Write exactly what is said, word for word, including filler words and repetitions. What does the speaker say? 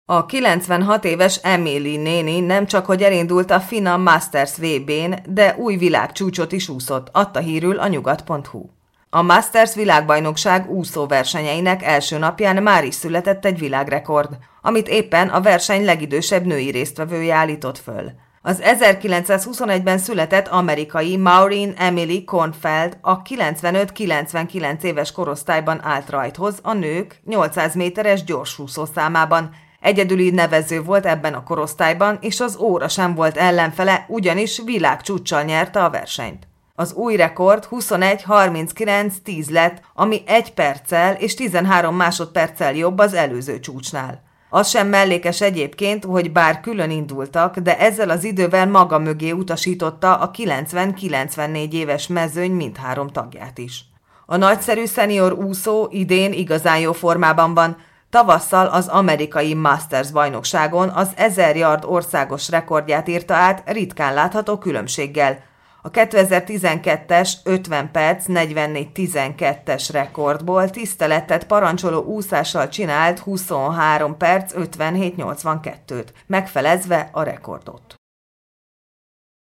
A kilencvenhat éves Emily néni nem csak hogy elindult a FINA Masters vé bén, de új világcsúcsot is úszott, adta hírül a nyugat pont hu. A Masters világbajnokság úszóversenyeinek első napján már is született egy világrekord, amit éppen a verseny legidősebb női résztvevője állított föl. Az ezerkilencszázhuszonegyben született amerikai Maureen Emily Kornfeld a kilencvenöt-kilencvenkilenc éves korosztályban állt rajthoz a nők nyolcszáz méteres gyorsúszó számában. Egyedüli nevező volt ebben a korosztályban, és az óra sem volt ellenfele, ugyanis világcsúccsal nyerte a versenyt. Az új rekord huszonegy harminckilenc tíz lett, ami egy perccel és tizenhárom másodperccel jobb az előző csúcsnál. Az sem mellékes egyébként, hogy bár külön indultak, de ezzel az idővel maga mögé utasította a kilencven-kilencvennégy éves mezőny mindhárom tagját is. A nagyszerű szenior úszó idén igazán jó formában van. Tavasszal az amerikai Masters bajnokságon az ezer yard országos rekordját írta át ritkán látható különbséggel. A kétezer-tizenkettes ötven perc negyvennégy tizenkettes rekordból tiszteletet parancsoló úszással csinált huszonhárom perc ötvenhét nyolcvankettőt, megfelezve a rekordot.